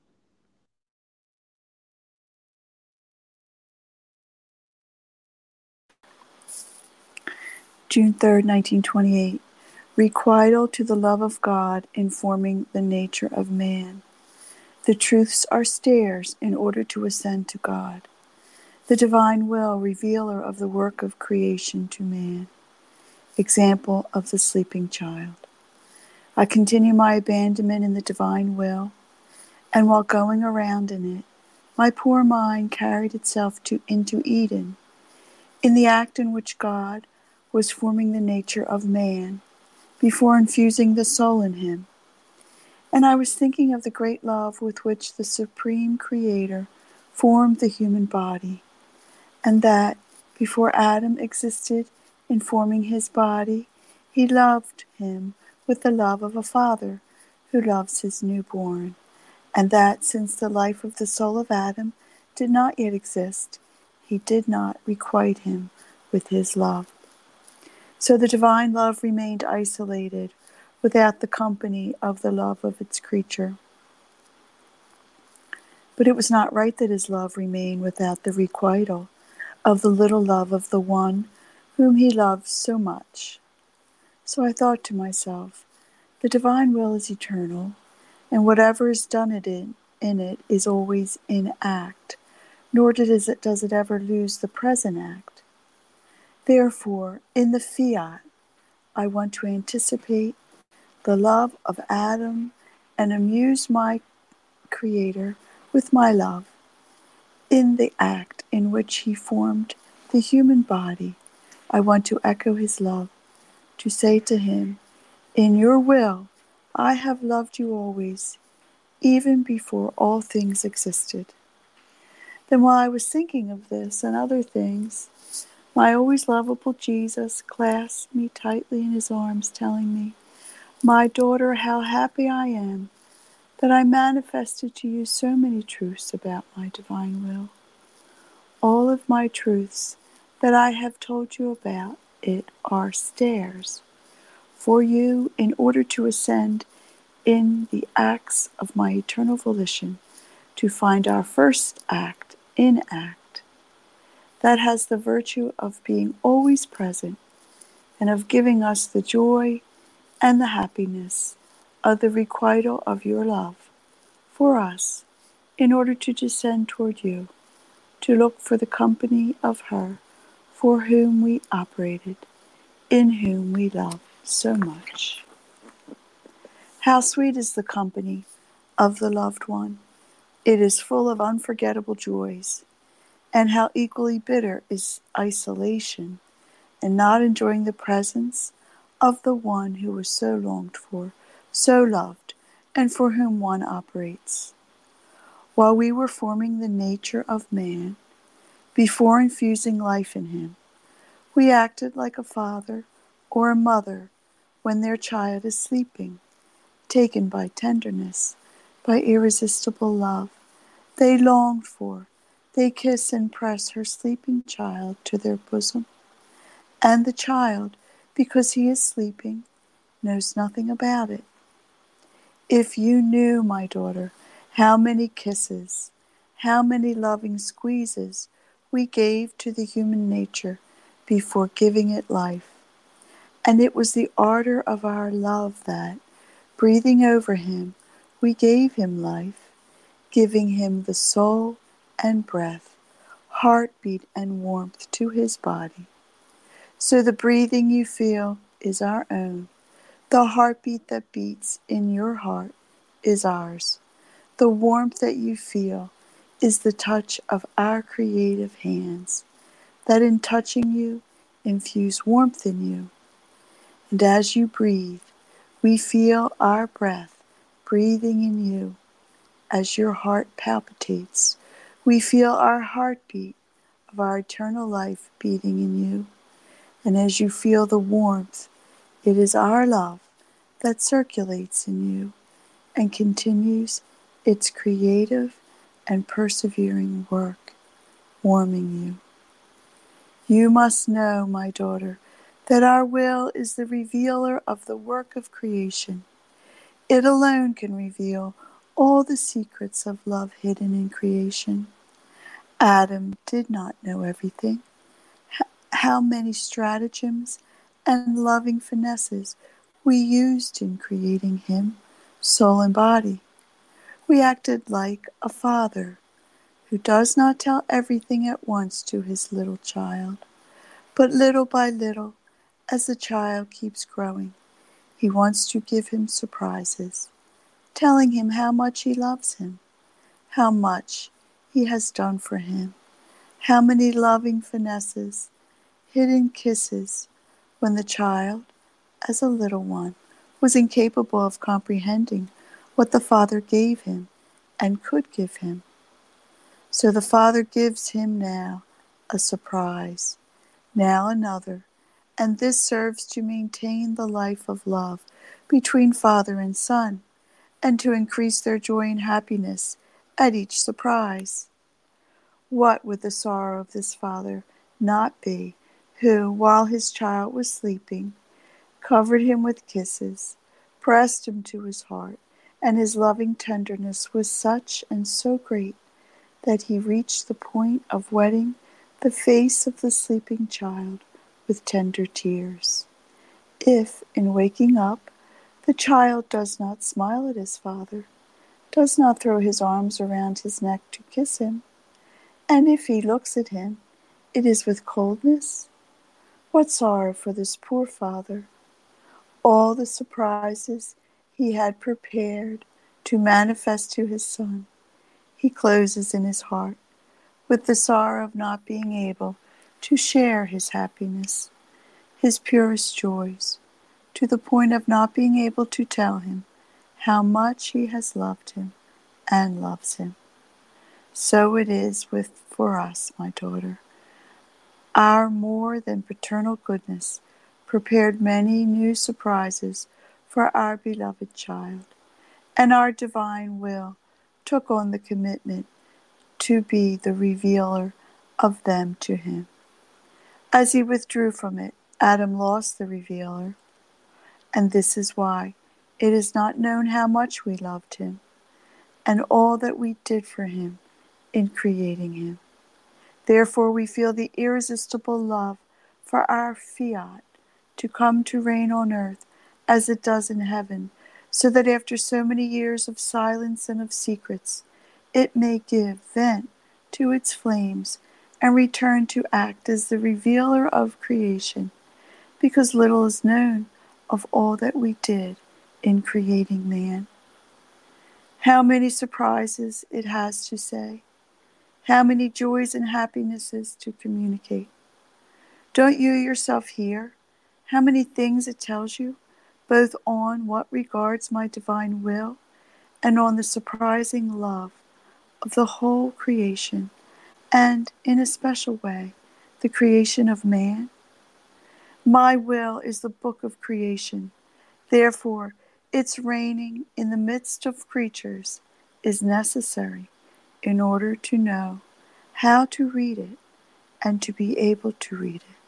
S6: June 3rd, 1928. Requital to the love of God informing the nature of man. The truths are stairs in order to ascend to God. The divine will, revealer of the work of creation to man. Example of the sleeping child. I continue my abandonment in the divine will, and while going around in it, my poor mind carried itself into Eden, in the act in which God was forming the nature of man before infusing the soul in him. And I was thinking of the great love with which the Supreme Creator formed the human body, and that, before Adam existed in forming his body, he loved him with the love of a father who loves his newborn, and that since the life of the soul of Adam did not yet exist, he did not requite him with his love. So the divine love remained isolated, without the company of the love of its creature. But it was not right that his love remain without the requital of the little love of the one whom he loves so much. So I thought to myself, the divine will is eternal, and whatever is done in it is always in act, nor does it ever lose the present act. Therefore, in the fiat, I want to anticipate the love of Adam and amuse my Creator with my love. In the act in which he formed the human body, I want to echo his love, to say to him, "In your will, I have loved you always, even before all things existed." Then while I was thinking of this and other things, my always lovable Jesus clasped me tightly in his arms, telling me, "My daughter, how happy I am that I manifested to you so many truths about my divine will. all of my truths that I have told you about it are stairs for you in order to ascend in the acts of my eternal volition to find our first act in act that has the virtue of being always present and of giving us the joy and the happiness of the requital of your love for us in order to descend toward you, to look for the company of her for whom we operated, in whom we love so much. How sweet is the company of the loved one. It is full of unforgettable joys. And how equally bitter is isolation and not enjoying the presence of the one who was so longed for, so loved, and for whom one operates. While we were forming the nature of man, before infusing life in him, we acted like a father or a mother when their child is sleeping, taken by tenderness, by irresistible love. They longed for, they kiss and press her sleeping child to their bosom. And the child, because he is sleeping, knows nothing about it. If you knew, my daughter, how many kisses, how many loving squeezes we gave to the human nature before giving it life. And it was the ardor of our love that, breathing over him, we gave him life, giving him the soul and breath, heartbeat and warmth to his body. So the breathing you feel is our own. The heartbeat that beats in your heart is ours. The warmth that you feel is the touch of our creative hands, that in touching you, infuse warmth in you. And as you breathe, we feel our breath breathing in you. As your heart palpitates, we feel our heartbeat of our eternal life beating in you. And as you feel the warmth, it is our love that circulates in you and continues its creative and persevering work, warming you. You must know, my daughter, that our will is the revealer of the work of creation. It alone can reveal all the secrets of love hidden in creation. Adam did not know everything. How many stratagems and loving finesses we used in creating him, soul and body. We acted like a father who does not tell everything at once to his little child, but little by little, as the child keeps growing, he wants to give him surprises, telling him how much he loves him, how much he has done for him, how many loving finesses, hidden kisses, when the child, as a little one, was incapable of comprehending what the Father gave him and could give him. So the Father gives him now a surprise, now another, and this serves to maintain the life of love between Father and Son, and to increase their joy and happiness at each surprise. What would the sorrow of this father not be, who, while his child was sleeping, covered him with kisses, pressed him to his heart, and his loving tenderness was such and so great that he reached the point of wetting the face of the sleeping child with tender tears. If, in waking up, the child does not smile at his father, does not throw his arms around his neck to kiss him, and if he looks at him, it is with coldness. What sorrow for this poor father! All the surprises he had prepared to manifest to his son, he closes in his heart with the sorrow of not being able to share his happiness, his purest joys, to the point of not being able to tell him how much he has loved him and loves him. So it is for us, my daughter. Our more than paternal goodness prepared many new surprises for our beloved child, and our divine will took on the commitment to be the revealer of them to him. As he withdrew from it, Adam lost the revealer, and this is why it is not known how much we loved him and all that we did for him in creating him. Therefore we feel the irresistible love for our fiat to come to reign on earth as it does in heaven, so that after so many years of silence and of secrets, it may give vent to its flames and return to act as the revealer of creation, because little is known of all that we did in creating man. How many surprises it has to say, how many joys and happinesses to communicate. Don't you yourself hear how many things it tells you, both on what regards my divine will and on the surprising love of the whole creation, and in a special way, the creation of man? My will is the book of creation. Therefore, its reigning in the midst of creatures is necessary in order to know how to read it and to be able to read it.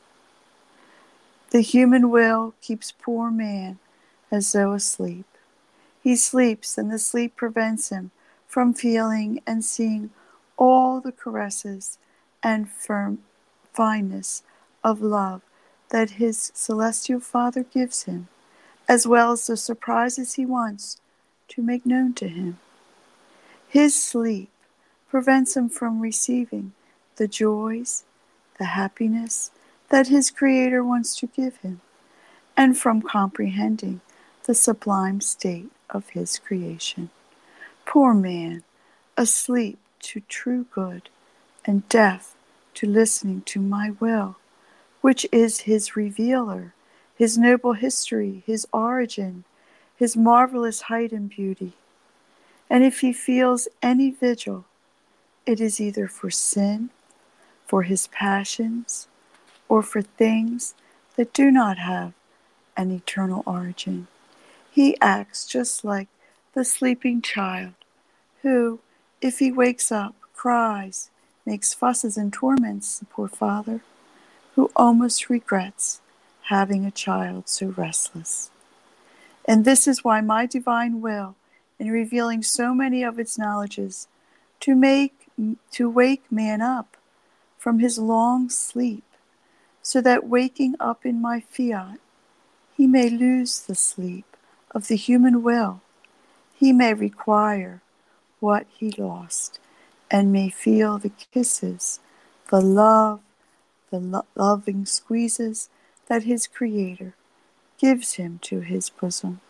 S6: The human will keeps poor man as though asleep. He sleeps, and the sleep prevents him from feeling and seeing all the caresses and firm fineness of love that his celestial Father gives him, as well as the surprises he wants to make known to him. His sleep prevents him from receiving the joys, the happiness that his Creator wants to give him, and from comprehending the sublime state of his creation. Poor man, asleep to true good, and deaf to listening to my will, which is his revealer, his noble history, his origin, his marvelous height and beauty. And if he feels any vigil, it is either for sin, for his passions, or for things that do not have an eternal origin. He acts just like the sleeping child, who, if he wakes up, cries, makes fusses and torments the poor father, who almost regrets having a child so restless. And this is why my divine will, in revealing so many of its knowledges, to wake man up from his long sleep, so that waking up in my fiat, he may lose the sleep of the human will. He may require what he lost, and may feel the kisses, the love, the loving squeezes that his Creator gives him to his bosom.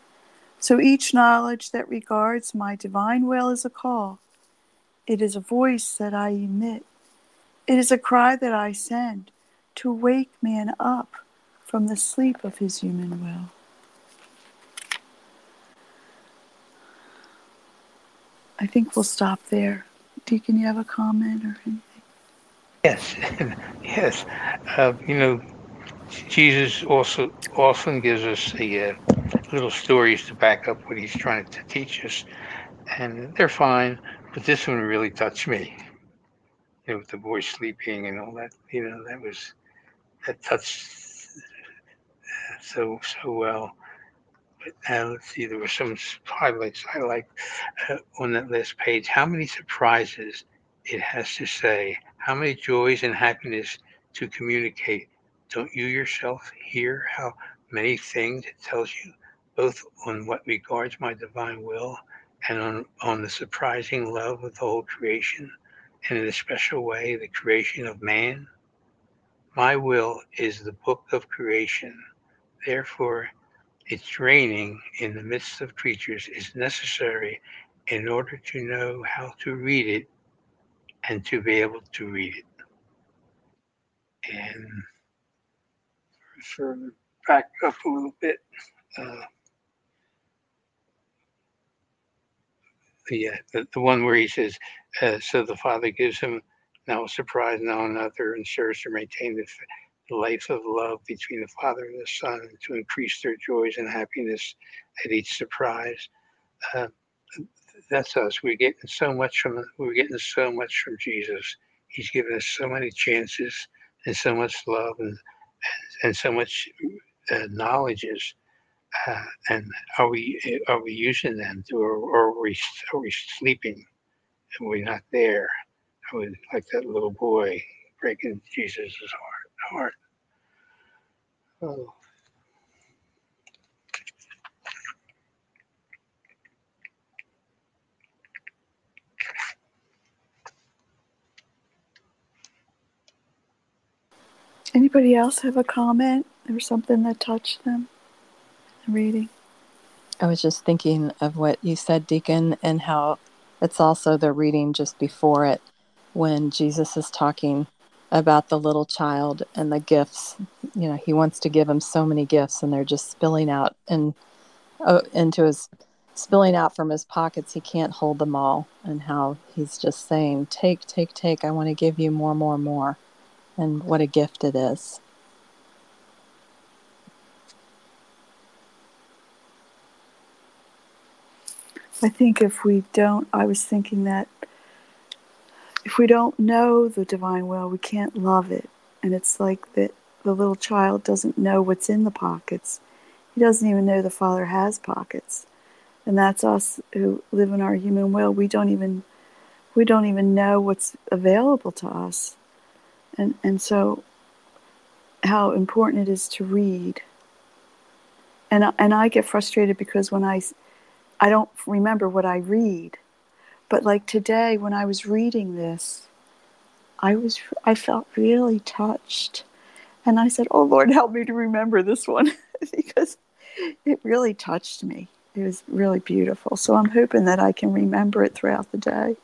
S6: So each knowledge that regards my divine will is a call. It is a voice that I emit. It is a cry that I send to wake man up from the sleep of his human will. I think we'll stop there. Deacon, you have a comment or anything?
S4: Yes, yes. Jesus also often gives us the little stories to back up what he's trying to teach us, and they're fine. But this one really touched me. With the boy sleeping and all that. That touched so well. But let's see, there were some highlights I liked on that last page. How many surprises it has to say, how many joys and happiness to communicate. Don't you yourself hear how many things it tells you, both on what regards my divine will and on the surprising love of the whole creation, and in a special way, the creation of man? My will is the book of creation. Therefore, its reigning in the midst of creatures is necessary in order to know how to read it and to be able to read it. And for back up a little bit, the one where he says, so the Father gives him now a surprise, now another, and serves to maintain the life of love between the Father and the Son, and to increase their joys and happiness at each surprise. That's us. We're getting so much from Jesus. He's given us so many chances and so much love and so much knowledges. And are we using them to, or are we sleeping and we're not there? Are we like that little boy breaking Jesus' heart? Oh.
S6: Anybody else have a comment or something that touched them? Reading.
S5: I was just thinking of what you said, Deacon, and how it's also the reading just before it when Jesus is talking about the little child and the gifts. You know, he wants to give him so many gifts, and they're just spilling out and spilling out from his pockets. He can't hold them all, and how he's just saying, "Take, take, take. I want to give you more, more, more." And what a gift it is.
S6: I think I was thinking that if we don't know the divine will, we can't love it. And it's like the little child doesn't know what's in the pockets. He doesn't even know the Father has pockets. And that's us who live in our human will. We don't even know what's available to us. And so how important it is to read. And I get frustrated because when I don't remember what I read. But like today, when I was reading this, I felt really touched. And I said, "Oh, Lord, help me to remember this one," because it really touched me. It was really beautiful. So I'm hoping that I can remember it throughout the day.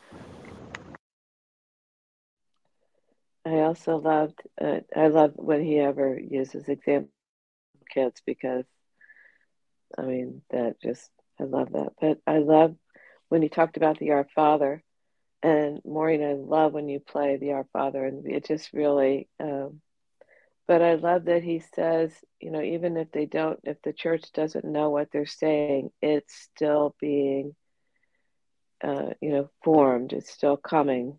S7: I also loved, I love when he ever uses example kids, because, I mean, I love that. But I love when he talked about the Our Father. And Maureen, I love when you play the Our Father, and it just really, but I love that he says, you know, even if the church doesn't know what they're saying, it's still being, formed. It's still coming,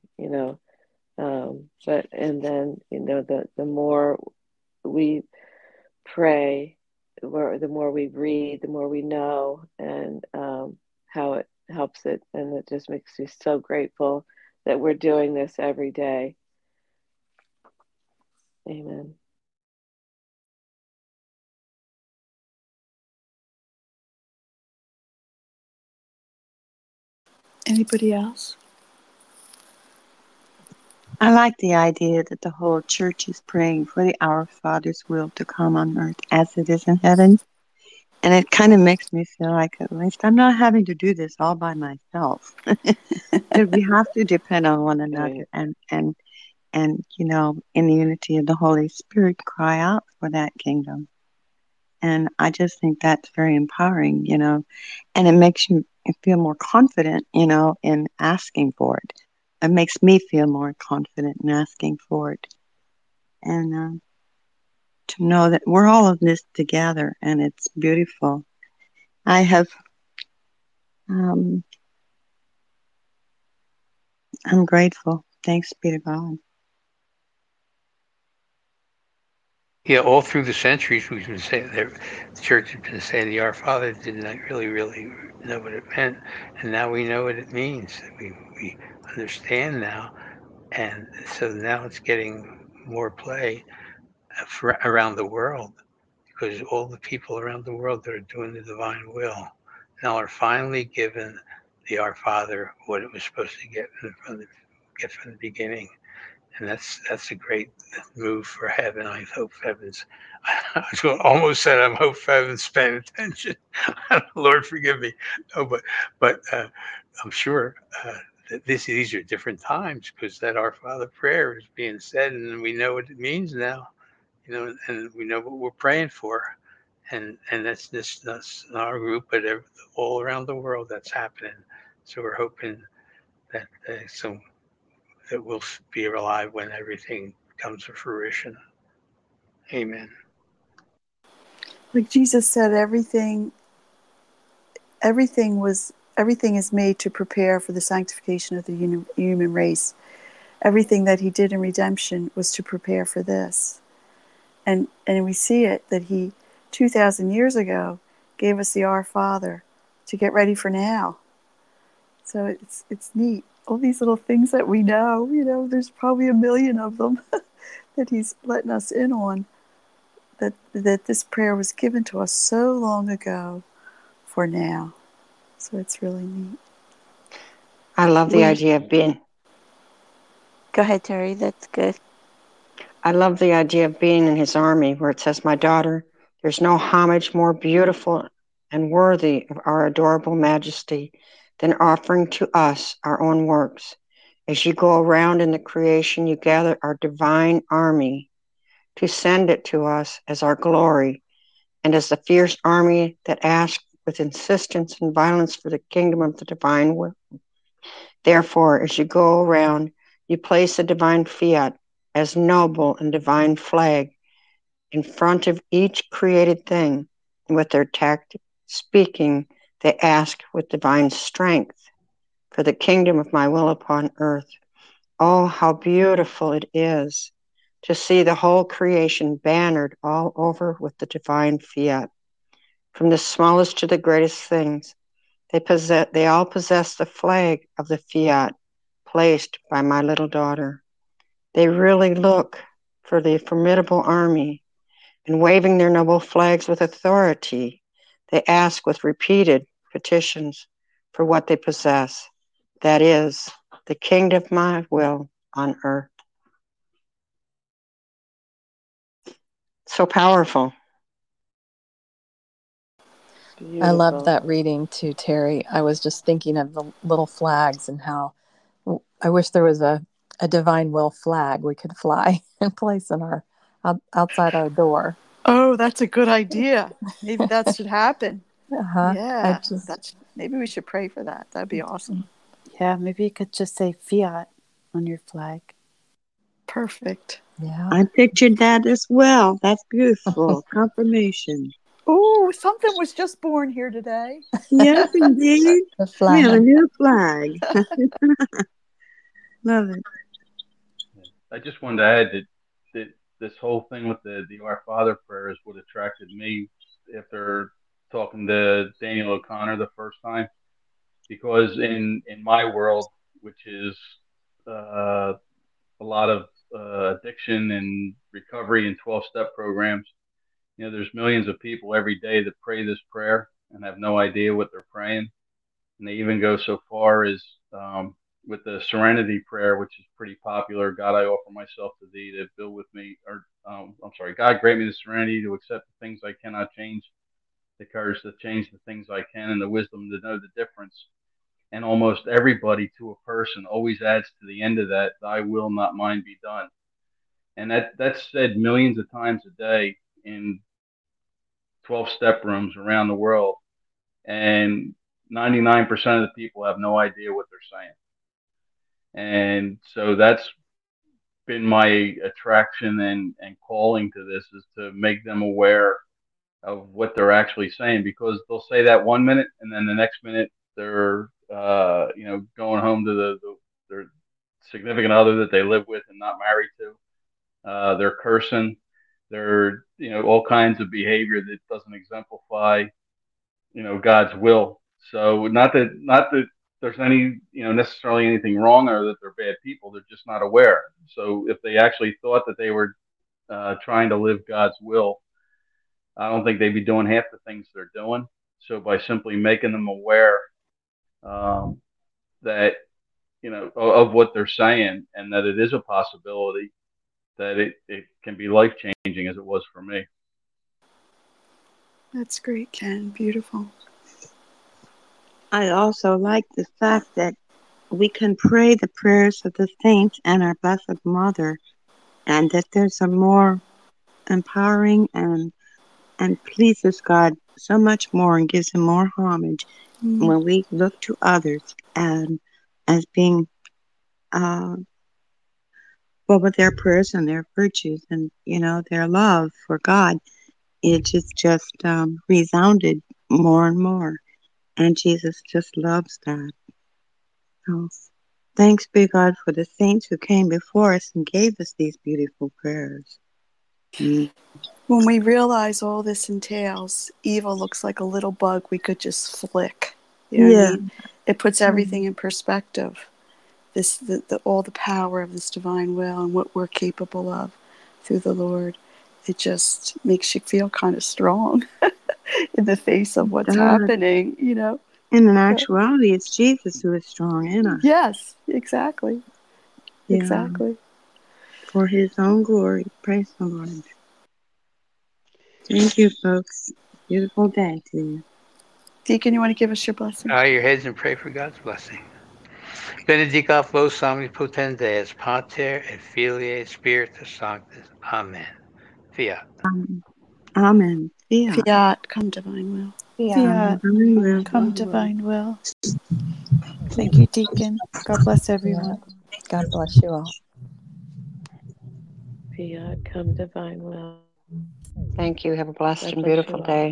S7: and then, the more we pray, the more we read, the more we know, and how it helps it. And it just makes me so grateful that we're doing this every day. Amen.
S6: Anybody else?
S3: I like the idea that the whole church is praying for the Our Father's will to come on earth as it is in heaven. And it kind of makes me feel like at least I'm not having to do this all by myself. That we have to depend on one another and in the unity of the Holy Spirit, cry out for that kingdom. And I just think that's very empowering, and it makes you feel more confident, in asking for it. It makes me feel more confident in asking for it. And to know that we're all in this together, and it's beautiful. I'm grateful. Thanks be to God.
S4: Yeah, all through the centuries, we've been saying that the church has been saying the Our Father did not really know what it meant, and now we know what it means. We understand now, and so now it's getting more play around the world, because all the people around the world that are doing the divine will now are finally given the Our Father what it was supposed to get from the beginning. And that's a great move for heaven. I hope heaven's. I almost said I hope heaven's paying attention. Lord, forgive me. No, but I'm sure that these are different times, because that Our Father prayer is being said, and we know what it means now. And we know what we're praying for, and that's in our group, but all around the world that's happening. So we're hoping that that we'll be alive when everything comes to fruition. Amen.
S6: Like Jesus said, everything is made to prepare for the sanctification of the human race. everything that he did in redemption was to prepare for this. And we see it that he, 2,000 years ago, gave us the Our Father to get ready for now. So it's neat. All these little things that we know, there's probably a million of them that he's letting us in on, that this prayer was given to us so long ago for now. So it's really neat.
S8: I love the idea of being...
S3: Go ahead, Terry. That's good.
S8: I love the idea of being in his army, where it says, "My daughter, there's no homage more beautiful and worthy of our adorable majesty than offering to us our own works. As you go around in the creation, you gather our divine army to send it to us as our glory, and as the fierce army that asks with insistence and violence for the kingdom of the divine will. Therefore, as you go around, you place the divine fiat as noble and divine flag in front of each created thing. With their tact speaking, they ask with divine strength for the kingdom of my will upon earth. Oh, how beautiful it is to see the whole creation bannered all over with the divine fiat. From the smallest to the greatest things, they all possess the flag of the fiat placed by my little daughter. They really look for the formidable army, and waving their noble flags with authority, they ask with repeated petitions for what they possess, that is, the kingdom of my will on earth." So powerful.
S7: Beautiful.
S5: I love that reading too, Terry. I was just thinking of the little flags and how I wish there was a divine will flag we could fly and place in our outside our door.
S6: Oh, that's a good idea. Maybe that should happen.
S5: Uh-huh.
S6: Yeah, maybe we should pray for that. That'd be awesome.
S9: Yeah, maybe you could just say fiat on your flag.
S6: Perfect.
S5: Yeah.
S3: I pictured that as well. That's beautiful. Confirmation.
S6: Oh, something was just born here today.
S3: Yes, indeed.
S5: The flag.
S3: We have a new flag. Love it.
S1: I just wanted to add that this whole thing with the Our Father prayer is what attracted me after talking to Daniel O'Connor the first time, because in my world, which is a lot of addiction and recovery and 12-step programs, there's millions of people every day that pray this prayer and have no idea what they're praying. And they even go so far as with the serenity prayer, which is pretty popular. God, I offer myself to thee to build with me, or God, grant me the serenity to accept the things I cannot change, the courage to change the things I can, and the wisdom to know the difference. And almost everybody, to a person, always adds to the end of that, "Thy will, not mine, be done." And that's said millions of times a day in 12-step rooms around the world. And 99% of the people have no idea what they're saying. And so that's been my attraction and calling to this, is to make them aware of what they're actually saying, because they'll say that 1 minute and then the next minute they're going home to their significant other that they live with and not married to. They're cursing. They're all kinds of behavior that doesn't exemplify God's will. So not that there's any necessarily anything wrong or that they're bad people. They're just not aware. So if they actually thought that they were trying to live God's will, I don't think they'd be doing half the things they're doing. So by simply making them aware that of what they're saying, and that it is a possibility, that it can be life changing, as it was for me.
S6: That's great, Ken. Beautiful.
S3: I also like the fact that we can pray the prayers of the saints and our Blessed Mother, and that there's a more empowering and pleases God so much more and gives him more homage when we look to others and as being with their prayers and their virtues and their love for God. It just resounded more and more, and Jesus just loves that. So Thanks be God for the saints who came before us and gave us these beautiful prayers.
S6: When we realize all this entails, evil looks like a little bug we could just flick. You know what I mean? It puts everything in perspective. All the power of this divine will and what we're capable of through the Lord. It just makes you feel kind of strong in the face of what's happening, you know.
S3: And in actuality, it's Jesus who is strong in us.
S6: Yes, exactly.
S3: Yeah.
S6: Exactly.
S3: For his own glory. Praise the Lord. Thank you, folks. Beautiful day to you.
S6: Deacon, you want to give us your blessing?
S4: Bow your heads and pray for God's blessing. Benedicat vos omnipotens, Pater et Filii et Spiritus Sanctus. Amen. Fiat.
S3: Amen. Fiat.
S6: Fiat, come divine will.
S9: Fiat, come divine will. Thank you, Deacon. God bless everyone.
S5: God bless you all.
S7: Fiat, come divine will.
S8: Thank you. Have a blessed
S7: God
S8: and
S7: bless you
S8: beautiful
S7: all.
S8: day.